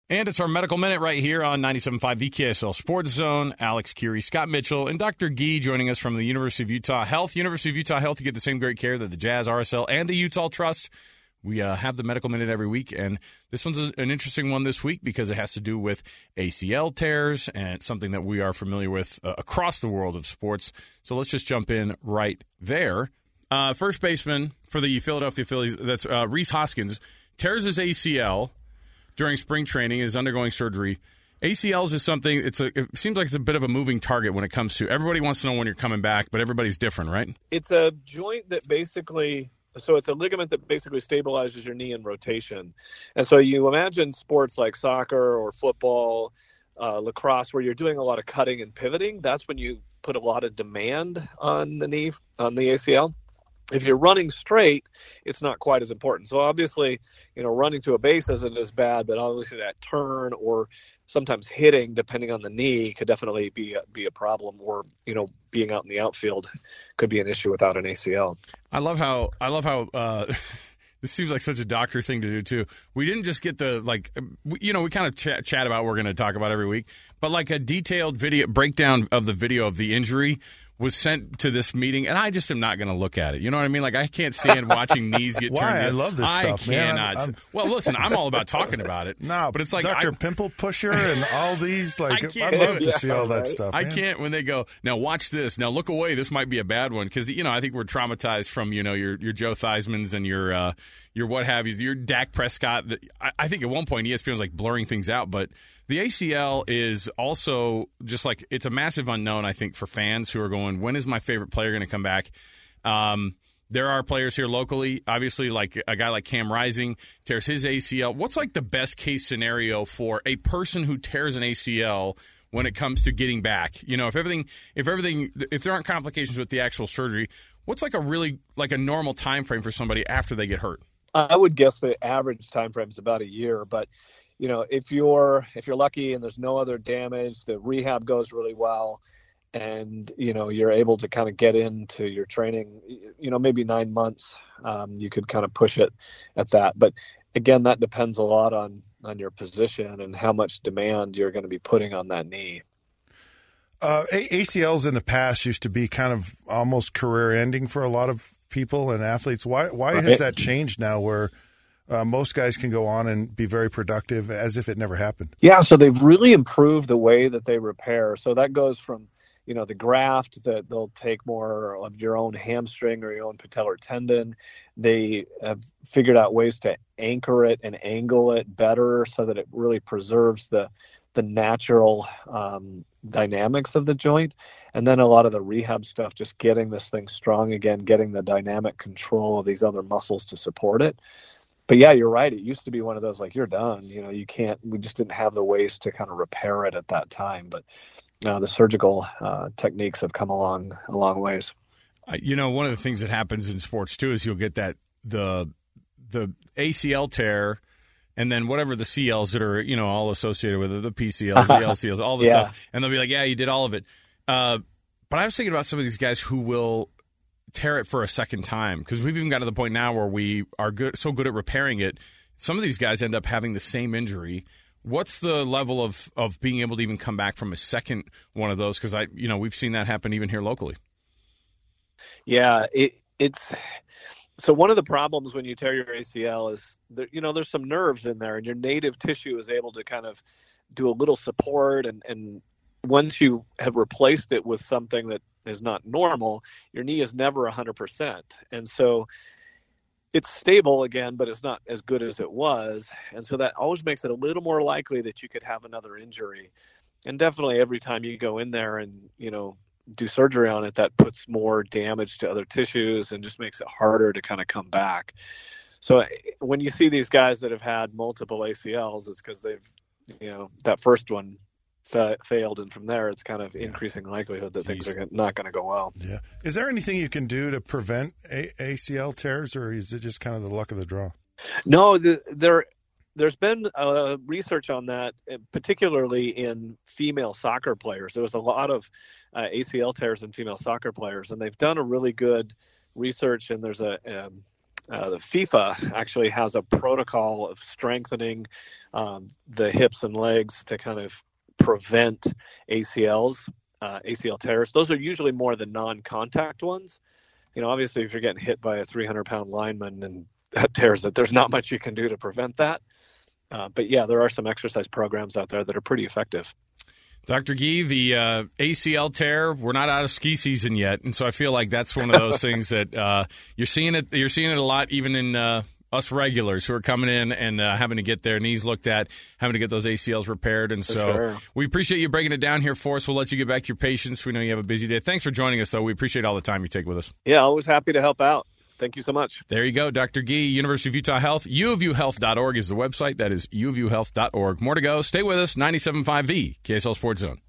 And it's our Medical Minute right here on 97.5 VKSL Sports Zone. Alex Curie, Scott Mitchell, and Dr. Gee joining us from the University of Utah Health. University of Utah Health, you get the same great care that the Jazz, RSL, and the Utah Trust. We have the Medical Minute every week, and this one's an interesting one this week because it has to do with ACL tears, and it's something that we are familiar with across the world of sports. So let's just jump in right there. First baseman for the Philadelphia Phillies, that's Rhys Hoskins, tears his ACL during spring training, is undergoing surgery. ACLs is something, it seems like it's a bit of a moving target when it comes to, everybody wants to know when you're coming back, but everybody's different, right? It's a joint that basically, so it's a ligament that basically stabilizes your knee in rotation. And so you imagine sports like soccer or football, lacrosse, where you're doing a lot of cutting and pivoting. That's when you put a lot of demand on the knee, on the ACL. If you're running straight, it's not quite as important. So obviously, running to a base isn't as bad, but obviously that turn or sometimes hitting, depending on the knee, could definitely be a problem. Or being out in the outfield could be an issue without an ACL. I love how this seems like such a doctor thing to do too. We didn't just get we kind of chat about what we're going to talk about every week, but like a detailed video breakdown of the video of the injury was sent to this meeting, and I just am not going to look at it. You know what I mean? Like, I can't stand watching knees get turned. Why? I love this stuff, man. I cannot. Well, listen, I'm all about talking about it. No, but it's like Dr. Pimple Pusher and all these. I'd love to see all that stuff. I can't when they go, now watch this. Now look away. This might be a bad one because I think we're traumatized from your Joe Theismann's and your what have you, your Dak Prescott. I think at one point ESPN was like blurring things out, but the ACL is also just like, it's a massive unknown, I think, for fans who are going, when is my favorite player going to come back? There are players here locally, obviously, like a guy like Cam Rising tears his ACL. What's like the best case scenario for a person who tears an ACL when it comes to getting back? If there aren't complications with the actual surgery, what's like a normal time frame for somebody after they get hurt? I would guess the average time frame is about a year, but if you're lucky and there's no other damage, the rehab goes really well, and you're able to kind of get into your training, maybe 9 months, you could kind of push it at that. But again, that depends a lot on your position and how much demand you're going to be putting on that knee. ACLs in the past used to be kind of almost career ending for a lot of people and athletes. Why has that changed now where most guys can go on and be very productive as if it never happened? Yeah, so they've really improved the way that they repair. So that goes from, the graft that they'll take more of your own hamstring or your own patellar tendon. They have figured out ways to anchor it and angle it better so that it really preserves the natural dynamics of the joint. And then a lot of the rehab stuff, just getting this thing strong again, getting the dynamic control of these other muscles to support it. But yeah, you're right. It used to be one of those, like, you're done. We just didn't have the ways to kind of repair it at that time. But the surgical techniques have come a long ways. One of the things that happens in sports too is you'll get that the ACL tear, and then whatever the CLs that are all associated with it, the PCLs, the LCLs, all this stuff, and they'll be like, yeah, you did all of it. But I was thinking about some of these guys who will tear it for a second time, because we've even got to the point now where we are so good at repairing it. Some of these guys end up having the same injury. What's the level of being able to even come back from a second one of those? Because we've seen that happen even here locally. Yeah, it's so one of the problems when you tear your ACL is there's some nerves in there, and your native tissue is able to kind of do a little support, and once you have replaced it with something that is not normal, your knee is never 100%. And so it's stable again, but it's not as good as it was. And so that always makes it a little more likely that you could have another injury. And definitely every time you go in there and, do surgery on it, that puts more damage to other tissues and just makes it harder to kind of come back. So when you see these guys that have had multiple ACLs, it's because they've, that first one failed, and from there it's kind of increasing likelihood that things are not going to go well. Yeah. Is there anything you can do to prevent ACL tears, or is it just kind of the luck of the draw? No, there's been research on that, particularly in female soccer players. There was a lot of ACL tears in female soccer players, and they've done a really good research, and there's a the FIFA actually has a protocol of strengthening the hips and legs to kind of prevent ACLs, ACL tears. Those are usually more the non-contact ones. Obviously, if you're getting hit by a 300-pound lineman and that tears it, there's not much you can do to prevent that. But yeah, there are some exercise programs out there that are pretty effective. Dr. Gee, the ACL tear, we're not out of ski season yet, and so I feel like that's one of those things that you're seeing it a lot, even in us regulars who are coming in and having to get their knees looked at, having to get those ACLs repaired. And so we appreciate you breaking it down here for us. We'll let you get back to your patients. We know you have a busy day. Thanks for joining us, though. We appreciate all the time you take with us. Yeah, always happy to help out. Thank you so much. There you go, Dr. Gee, University of Utah Health. uofuhealth.org is the website. That is uofuhealth.org. More to go. Stay with us. 97.5 The KSL Sports Zone.